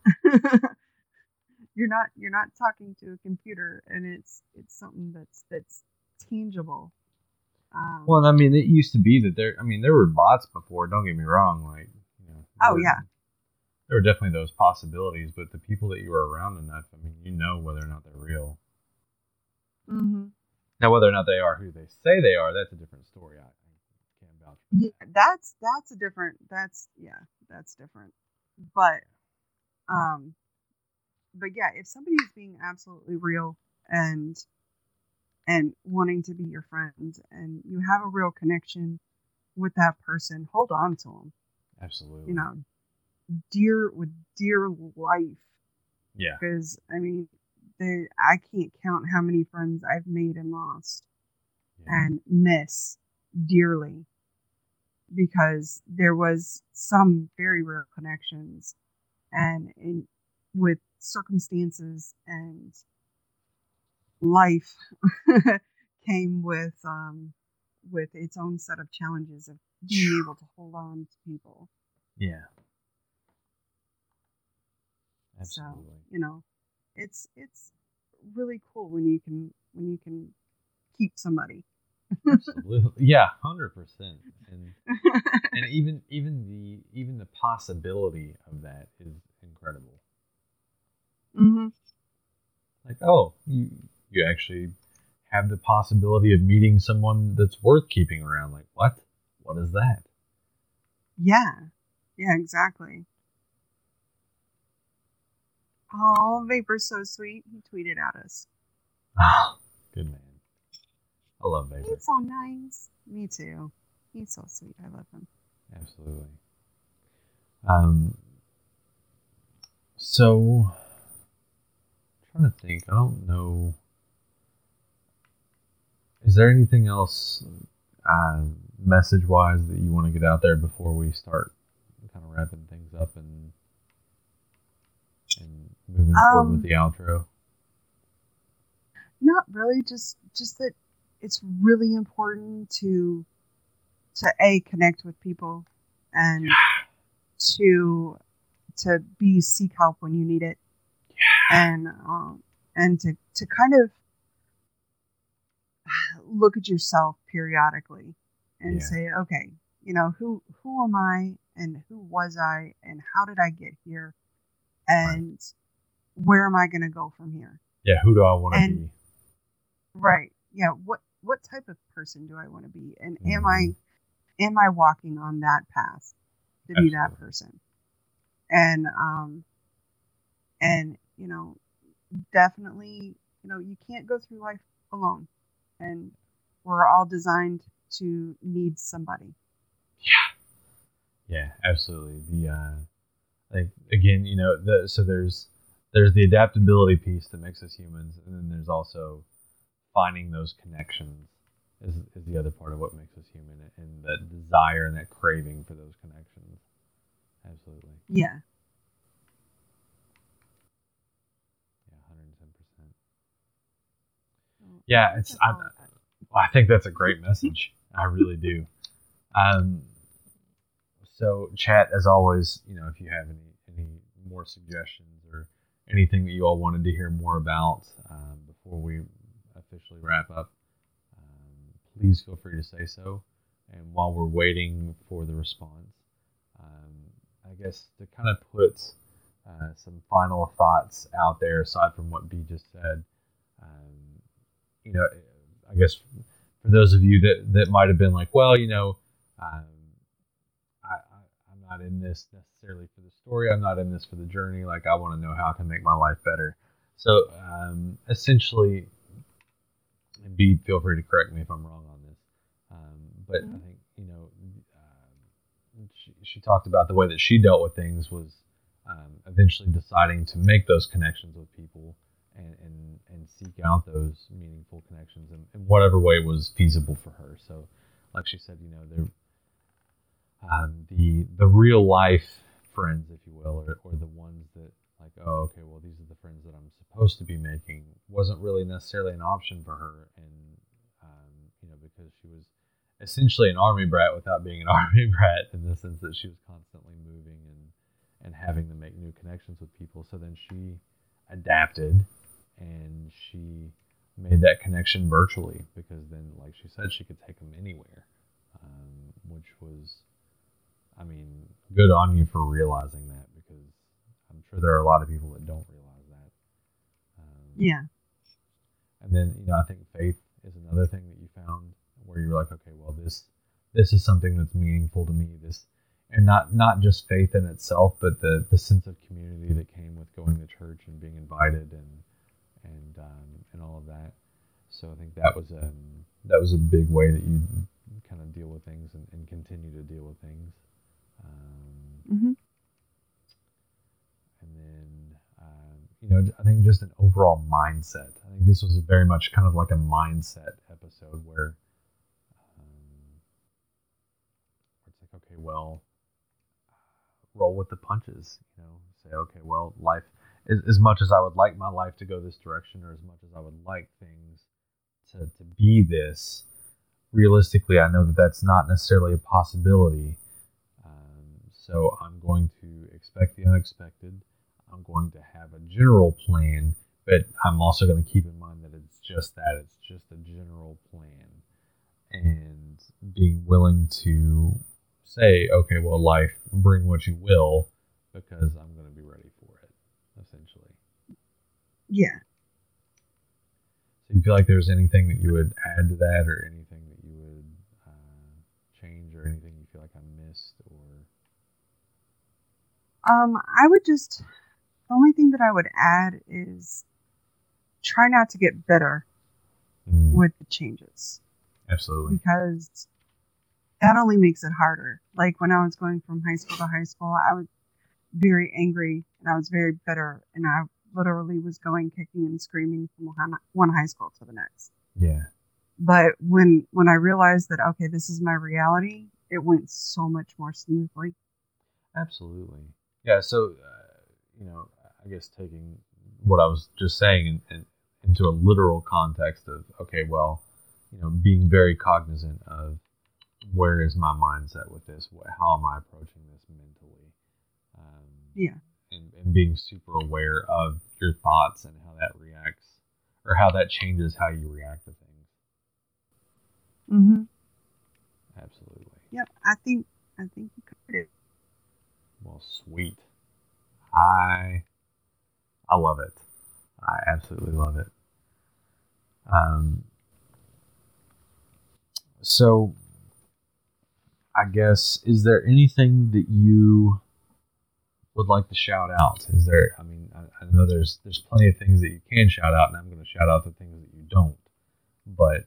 you're not talking to a computer, and it's something that's tangible. Well, I mean, it used to be that there were bots before. Don't get me wrong, like there were definitely those possibilities, but the people that you were around enough, I mean, you know whether or not they're real. Mm-hmm. Now, whether or not they are who they say they are, that's a different story. I can't vouch for that. Yeah, that's different. But yeah, if somebody is being absolutely real and wanting to be your friend, and you have a real connection with that person, hold on to them. Absolutely. With dear life. Yeah. Because I mean, I can't count how many friends I've made and lost and miss dearly, because there was some very real connections, and with circumstances and life came with its own set of challenges of being able to hold on to people. Yeah. Absolutely. So, it's really cool when you can keep somebody. Absolutely. Yeah, 100%. And even the possibility of that is incredible. Mm-hmm. Like, oh, you actually have the possibility of meeting someone that's worth keeping around. Like, what? What is that? Yeah, exactly. Oh, Vapor's so sweet. He tweeted at us. Oh, good man. I love Vapor. He's so nice. Me too. He's so sweet. I love him. Absolutely. So, I'm trying to think. I don't know. Is there anything else message-wise that you want to get out there before we start kind of wrapping things up and moving forward with the outro? Not really. Just that it's really important to connect with people, and to seek help when you need it, and to kind of look at yourself periodically and say, okay, who am I, and who was I, and how did I get here, and where am I going to go from here? Yeah, who do I want to be? Right. Yeah. What type of person do I want to be, and am I walking on that path to be that person? And definitely, you can't go through life alone, and we're all designed to need somebody. Yeah, absolutely. Like again, so there's the adaptability piece that makes us humans, and then there's also finding those connections is the other part of what makes us human, and that desire and that craving for those connections. Absolutely. Yeah. Yeah, 110%. Yeah, I think that's a great message. I really do. Um, so chat, as always, if you have any more suggestions or anything that you all wanted to hear more about before we officially wrap up, please feel free to say so. And while we're waiting for the response, I guess to kind of put some final thoughts out there, aside from what B just said, um, I guess for those of you that might have been like, well, I'm not in this necessarily for the story. I'm not in this for the journey. Like, I want to know how I can make my life better. So, essentially, and B, feel free to correct me if I'm wrong on this. But I think, she talked about the way that she dealt with things was eventually deciding to make those connections with people and seek out those meaningful connections in whatever way was feasible for her. So, like she said, the real life friends, if you will, or the ones that like, oh, okay, well, these are the friends that I'm supposed to be making, wasn't really necessarily an option for her, and because she was essentially an army brat without being an army brat, in the sense that she was constantly moving and having to make new connections with people. So then she adapted and she made that connection virtually, because then, like she said, she could take them anywhere, which was, I mean, good on you for realizing that, because I'm sure there are a lot of people that don't realize that. Yeah. And then, I think faith is another thing that you found where you're like, okay, well, this is something that's meaningful to me. And not just faith in itself, but the sense of community that came with going to church and being invited and all of that. So I think that was a big way that you kind of deal with things and continue to deal with things. And then, I think just an overall mindset. I think this was very much kind of like a mindset episode where it's like, okay, well, roll with the punches. Say, okay, well, life, as much as I would like my life to go this direction, or as much as I would like things to be this, realistically, I know that that's not necessarily a possibility. So I'm going to expect the unexpected. I'm going to have a general plan, but I'm also going to keep in mind that it's just that. It's just a general plan. And being willing to say, okay, well, life, bring what you will, because I'm going to be ready for it, essentially. Yeah. So you feel like there's anything that you would add to that, or anything that you would change, or anything you feel like I missed, or... I would just, the only thing that I would add is try not to get bitter with the changes. Absolutely. Because that only makes it harder. Like when I was going from high school to high school, I was very angry and I was very bitter, and I literally was going kicking and screaming from one high school to the next. Yeah. But when I realized that, okay, this is my reality, it went so much more smoothly. Absolutely. Yeah, so, I guess taking what I was just saying and into a literal context of, okay, well, being very cognizant of where is my mindset with this? How am I approaching this mentally? And being super aware of your thoughts and how that reacts, or how that changes how you react to things. Mm-hmm. Absolutely. Yep, I think you covered it. Well, sweet. I love it. I absolutely love it. So I guess, is there anything that you would like to shout out? Is there, I know there's plenty of things that you can shout out, and I'm going to shout out the things that you don't, but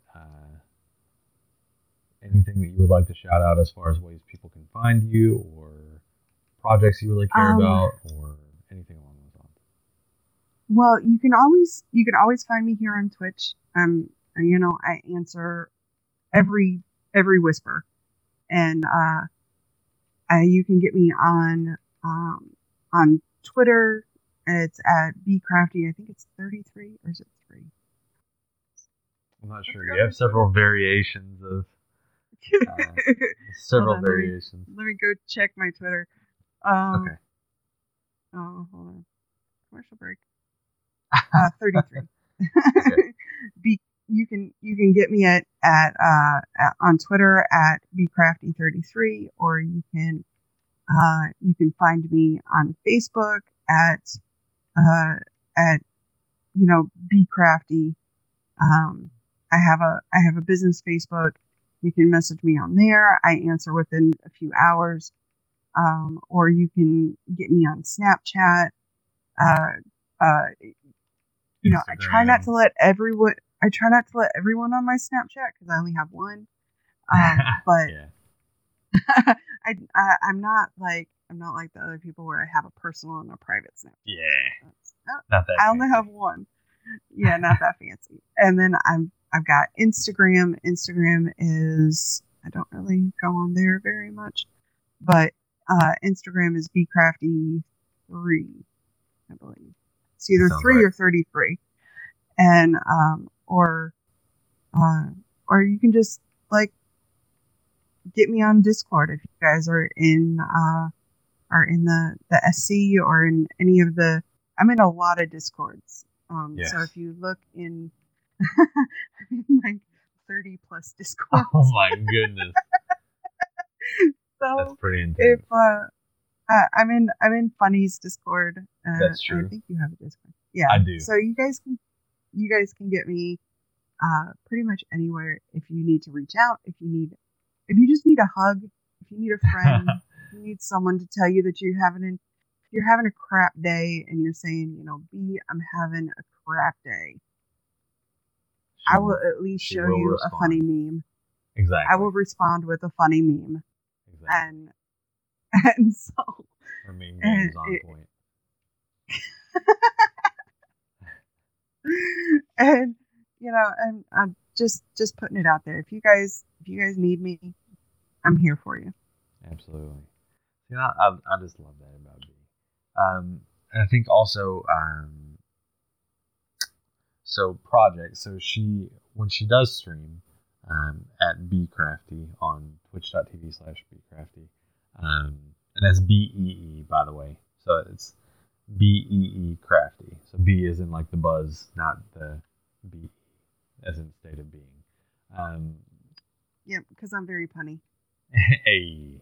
anything that you would like to shout out as far as ways people can find you, or projects you really care about, or anything along those lines? Well, you can always find me here on Twitch. I answer every whisper, and you can get me on On Twitter, it's at bcrafty. I think it's 33, or is it 3? I'm not sure. You have several variations of several variations. Let me go check my Twitter. Okay. Oh, hold on. Commercial break. 33. Okay. You can get me at on Twitter at bcrafty33, or you can find me on Facebook at bcrafty. I have a business Facebook. You can message me on there. I answer within a few hours. Or you can get me on Snapchat. I try not to let everyone. I try not to let everyone on my Snapchat because I only have one. But I'm not like the other people where I have a personal and a private Snapchat. Yeah, not that. I only have one. Yeah, not that fancy. And then I've got Instagram. Instagram is, I don't really go on there very much, but Instagram is bcrafty3, I believe. It's either 3 right. or 33, and or you can just like get me on Discord if you guys are in the SC or in any of the. I'm in a lot of Discords. Yes. So if you look in, I'm in like 30 plus Discords. Oh my goodness. So that's pretty intense. If I'm in Funny's Discord. That's true. I think you have a Discord. Yeah, I do. So you guys can get me pretty much anywhere if you need to reach out. If you just need a hug, if you need a friend, if you need someone to tell you that you're having a crap day and you're saying, B, I'm having a crap day. I will at least show you a funny meme. Exactly. I will respond with a funny meme. Exactly. And so her meme game is on point. And and I'm just putting it out there. If you guys need me, I'm here for you. Absolutely. I just love that about B. And I think also, so Project. So when she does stream, at bcrafty on twitch.tv/bcrafty, and that's BEE, by the way. So it's BEE crafty. So B is in like the buzz, not the B as in state of being. Yeah, because I'm very punny. Hey.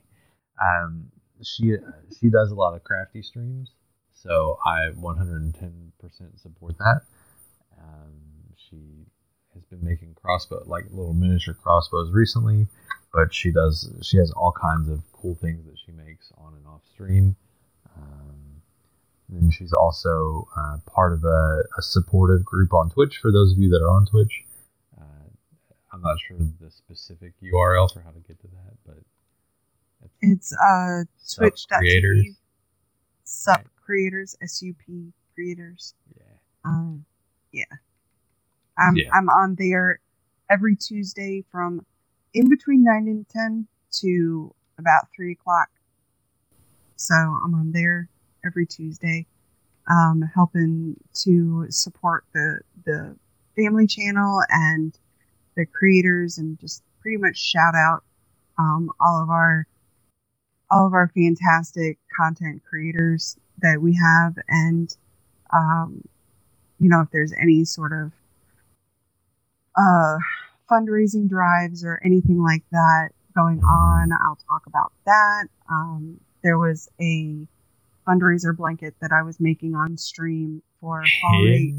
She does a lot of crafty streams, so I 110% support that. She has been making like little miniature crossbows recently, but she has all kinds of cool things that she makes on and off stream. Then she's also part of a supportive group on Twitch for those of you that are on Twitch. I'm not sure the specific URL for how to get to that, but it's twitch.tv sup creators, SUP creators. Yeah. I'm on there every Tuesday from in between 9 and 10 to about 3 o'clock. So I'm on there every Tuesday, helping to support the family channel and the creators, and just pretty much shout out all of our fantastic content creators that we have, and if there's any sort of fundraising drives or anything like that going on, I'll talk about that. There was a fundraiser blanket that I was making on stream for Fall Rate,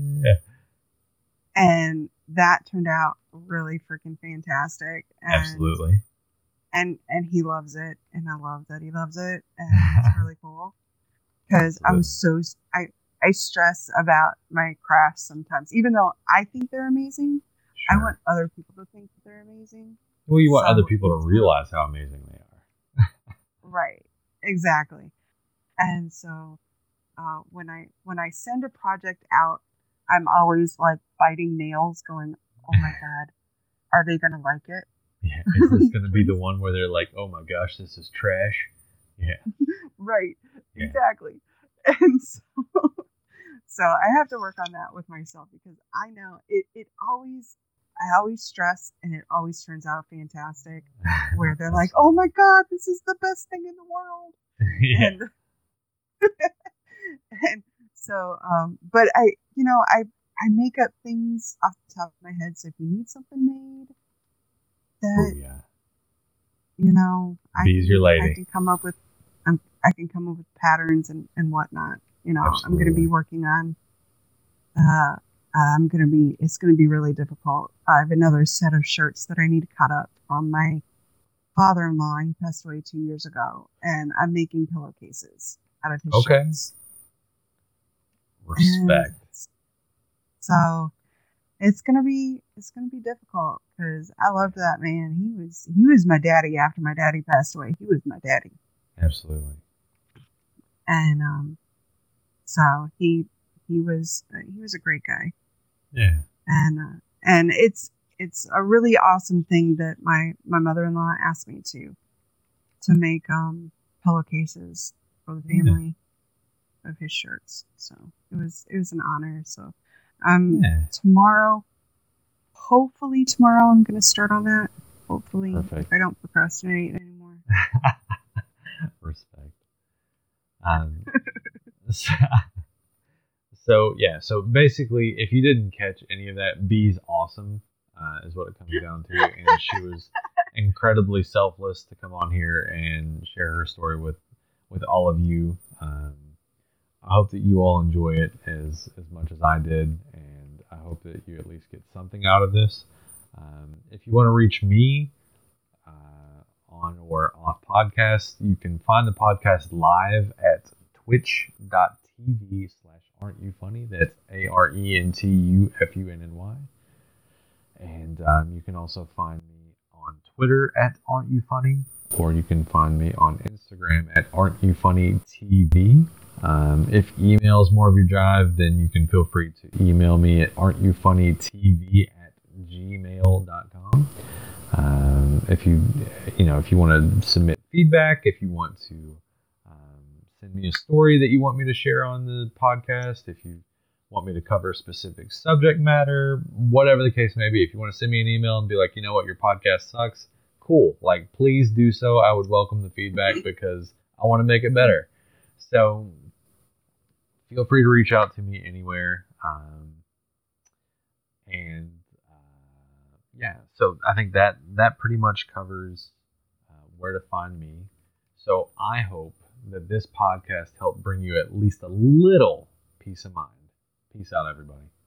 and that turned out really freaking fantastic. And, absolutely. And he loves it, and I love that he loves it, and it's really cool because I stress about my crafts sometimes, even though I think they're amazing. Sure. I want other people to think that they're amazing. Well, you want other people to realize how amazing they are. Right, exactly. And so when I send a project out, I'm always like biting nails, going, "Oh my god, are they gonna like it?" Yeah, is this going to be the one where they're like, "Oh my gosh, this is trash"? Yeah. Right. Yeah. Exactly. And so I have to work on that with myself because I know it always, I always stress and it always turns out fantastic where they're like, oh my God, this is the best thing in the world. Yeah. And, and so, but I make up things off the top of my head. So if you need something made Oh that, yeah. I Bee's your I lady. can come up with, I can come up with patterns and whatnot. I'm going to Absolutely. be working on. It's going to be really difficult. I have another set of shirts that I need to cut up from my father-in-law. He passed away 2 years ago, and I'm making pillowcases out of his Okay. shirts. And Respect. so it's gonna be difficult because I loved that man. He was my daddy after my daddy passed away. He was my daddy, Absolutely. and so he was a great guy, Yeah. and it's a really awesome thing that my mother-in-law asked me to make pillowcases for the family of his shirts. So it was an honor. So tomorrow, hopefully tomorrow I'm gonna start on that. Hopefully, Perfect. if I don't procrastinate anymore. Respect. So, so basically, if you didn't catch any of that, Bee's awesome, is what it comes down to, and she was incredibly selfless to come on here and share her story with all of you. I hope that you all enjoy it as much as I did, and I hope that you at least get something out of this. If you want to reach me on or off podcast, you can find the podcast live at twitch.tv/aren't you funny. That's ARENTUFUNNY. And you can also find me on Twitter at aren't you funny, or you can find me on Instagram at aren't you funny TV. If email is more of your drive, then you can feel free to email me at aren'tyoufunnytv@gmail.com. If you want to submit feedback, if you want to send me a story that you want me to share on the podcast, if you want me to cover a specific subject matter, whatever the case may be, if you want to send me an email and be like, you know what, your podcast sucks, cool. Like, please do so. I would welcome the feedback because I want to make it better. So feel free to reach out to me anywhere. So I think that pretty much covers where to find me. So I hope that this podcast helped bring you at least a little peace of mind. Peace out, everybody.